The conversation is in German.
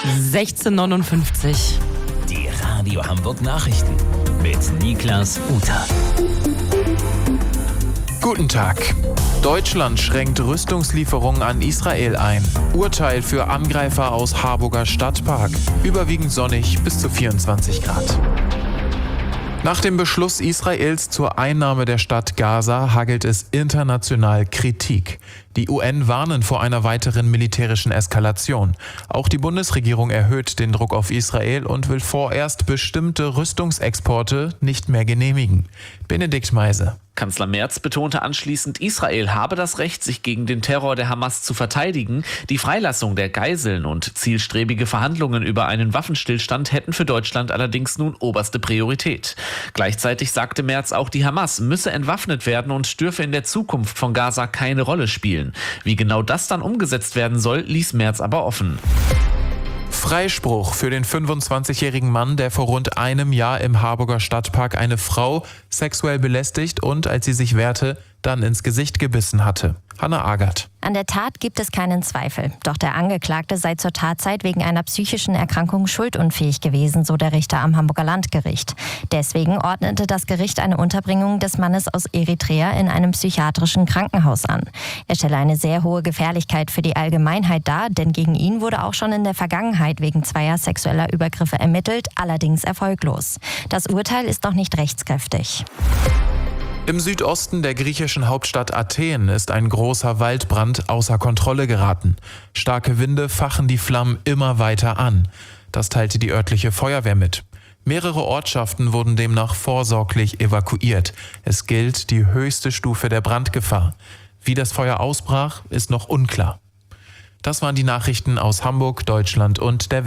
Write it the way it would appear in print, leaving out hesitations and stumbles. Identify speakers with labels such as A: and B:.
A: 16:59.
B: Die Radio Hamburg Nachrichten mit Niklas Uter.
C: Guten Tag. Deutschland schränkt Rüstungslieferungen an Israel ein. Urteil für Angreifer aus Harburger Stadtpark. Überwiegend sonnig bis zu 24 Grad. Nach dem Beschluss Israels zur Einnahme der Stadt Gaza hagelt es international Kritik. Die UN warnen vor einer weiteren militärischen Eskalation. Auch die Bundesregierung erhöht den Druck auf Israel und will vorerst bestimmte Rüstungsexporte nicht mehr genehmigen. Benedikt Meise.
D: Kanzler Merz betonte anschließend, Israel habe das Recht, sich gegen den Terror der Hamas zu verteidigen. Die Freilassung der Geiseln und zielstrebige Verhandlungen über einen Waffenstillstand hätten für Deutschland allerdings nun oberste Priorität. Gleichzeitig sagte Merz auch, die Hamas müsse entwaffnet werden und dürfe in der Zukunft von Gaza keine Rolle spielen. Wie genau das dann umgesetzt werden soll, ließ Merz aber offen.
C: Freispruch für den 25-jährigen Mann, der vor rund einem Jahr im Harburger Stadtpark eine Frau sexuell belästigt und, als sie sich wehrte, dann ins Gesicht gebissen hatte. Hanna Agert.
E: An der Tat gibt es keinen Zweifel. Doch der Angeklagte sei zur Tatzeit wegen einer psychischen Erkrankung schuldunfähig gewesen, so der Richter am Hamburger Landgericht. Deswegen ordnete das Gericht eine Unterbringung des Mannes aus Eritrea in einem psychiatrischen Krankenhaus an. Er stelle eine sehr hohe Gefährlichkeit für die Allgemeinheit dar, denn gegen ihn wurde auch schon in der Vergangenheit wegen zweier sexueller Übergriffe ermittelt, allerdings erfolglos. Das Urteil ist noch nicht rechtskräftig.
C: Im Südosten der griechischen Hauptstadt Athen ist ein großer Waldbrand außer Kontrolle geraten. Starke Winde fachen die Flammen immer weiter an. Das teilte die örtliche Feuerwehr mit. Mehrere Ortschaften wurden demnach vorsorglich evakuiert. Es gilt die höchste Stufe der Brandgefahr. Wie das Feuer ausbrach, ist noch unklar. Das waren die Nachrichten aus Hamburg, Deutschland und der Welt.